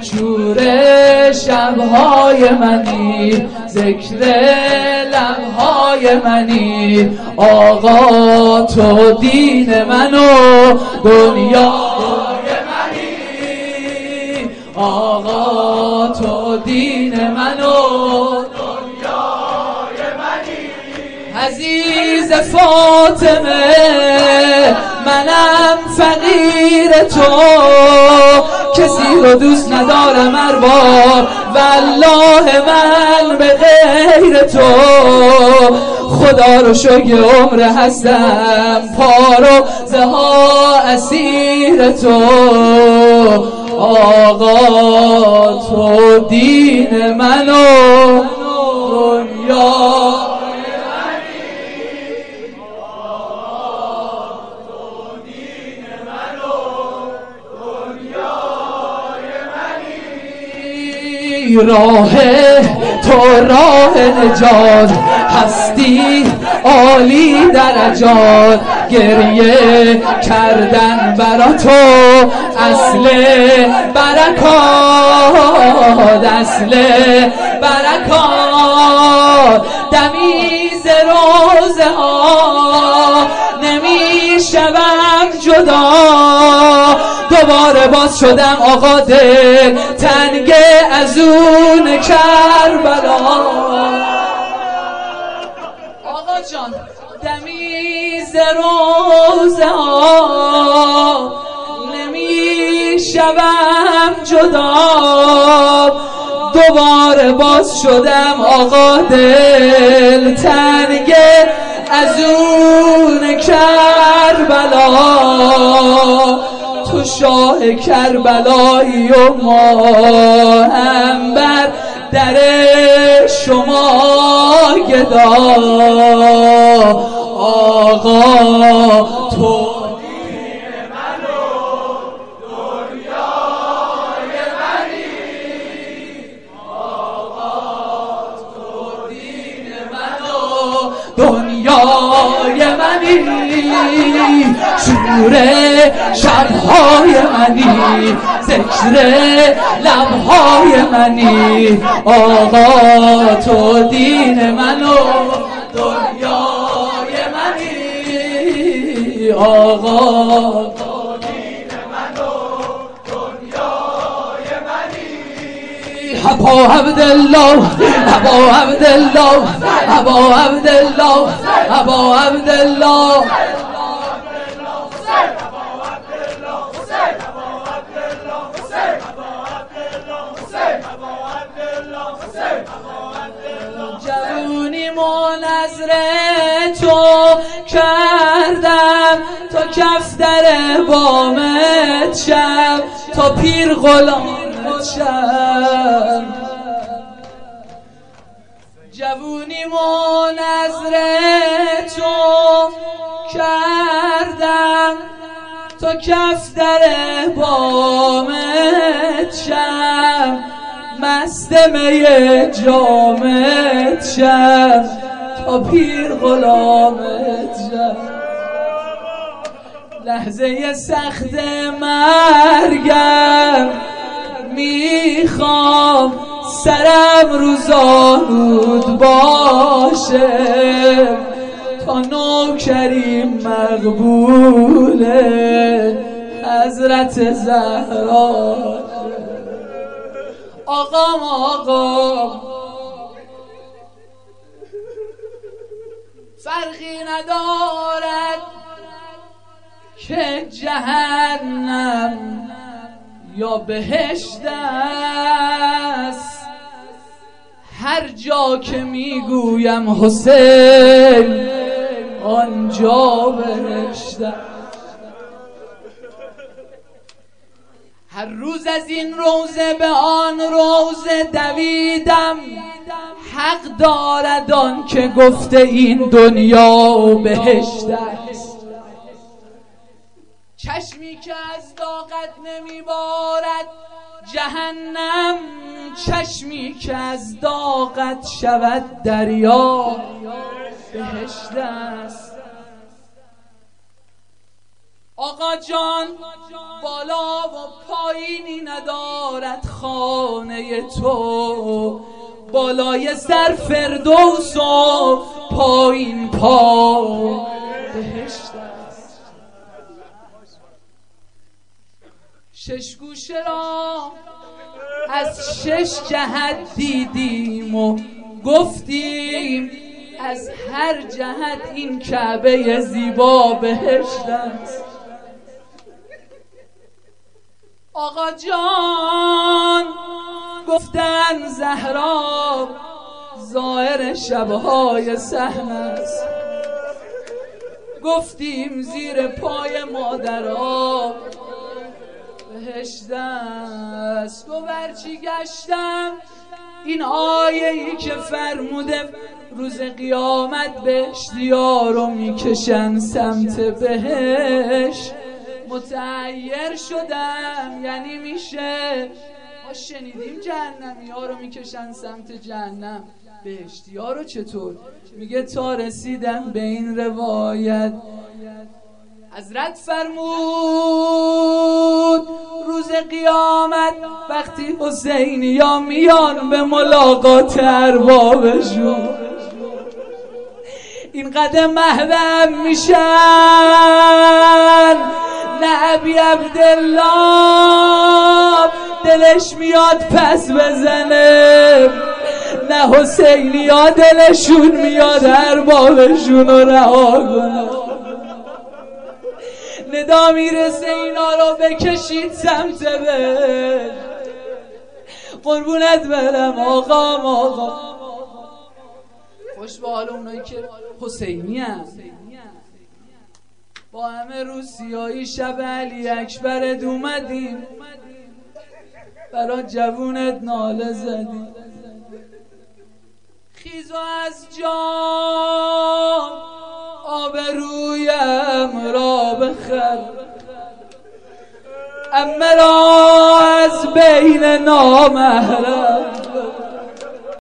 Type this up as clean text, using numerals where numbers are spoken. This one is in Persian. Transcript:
شور شبهای منی، ذکر لبهای منی. آقا تو دین من و دنیای منی، آقا تو دین من و دنیای منی. عزیز فاطمه منم فقیر تو، کسی رو دوست ندارم ارباب، والله من به غیر تو. خدا رو شکر عمر هستم پارو زها اسیر تو. آقا تو دین من و دنیا راه تو راه نجات، هستی عالی درجات. گریه کردن برا تو اصل برکات، اصل برکات. دمی ز روزه ها نمی شوم جدا، دوباره باز شدم آقا دل تنگ از اون کربلا. آقا جان دمی ز روزه ها نمی شوم جدا، دوباره باز شدم آقا دل تنگ از اون کربلا. تو شاه کربلایی و ما هم بر در شما گدا. آقا تو دین من و دنیای منی، آقا تو دین من و دنیای منی. شور شبهای منی، ذکر لبهای منی. آقا تو دین من و دنیای منی، آقا تو دین من و دنیای منی. ابا عبدالله ابا عبدالله ابا عبدالله ابا عبدالله جوونی منظر تو کردم تا کفتر بامت شم، تا پیر غلامت شم. جوونی منظر تو کردم تا کفتر بامت شم، مست می جامت شم، تا پیر غلامت شم. لحظه سخت مرگم میخوام سرم رو زانود باشه، تا نوکریم مقبوله حضرت زهرا. آقام فرقی ندارد که جهنم یا بهشت است، هر جا که میگویم حسین آنجا بهشت است. هر روز از این روزه به آن روزه دویدم، حق دارد آن که گفته این دنیا بهشت است. چشمی که از طاقت نمیبارد جهنم، چشمی که از طاقت شود دریا بهشت است. آقا جان بالا و پایینی ندارد خانه تو، بالای سر فردوس و پایین پا بهشت است. شش گوشه را از شش جهت دیدیم و گفتیم از هر جهت این کعبه زیبا بهشت است. آقا جان گفتن زهرا ظاهر شبهای صحن است، گفتیم زیر پای مادرها بهشت است. گفت هرچی گشتم این آیه‌ای که فرموده روز قیامت بهشتی‌ها رو میکشن سمت بهشت متعیر شدم. یعنی میشه ما شنیدیم جهنمی‌ها رو میکشن سمت جهنم، بهشتی‌ها رو چطور؟ میگه تا رسیدم به این روایت حضرت فرمود روز قیامت وقتی حسینیا میان به ملاقات اربابشون این قدر محرم میشن، نه ابی عبدالله دلش میاد پس بزنه، نه حسینیا دلشون میاد اربابشون رو رها کنه. ندا میرسه اینا رو بکشید سمت بهشت. قربونت برم آقا خوش به حال اونایی که حسینی هست. با همه روسیایی شب علی اکبرت اومدیم برا جوونت ناله زدیم. خیز و از جام آبرویم را بخر، امه را از بین نامحرم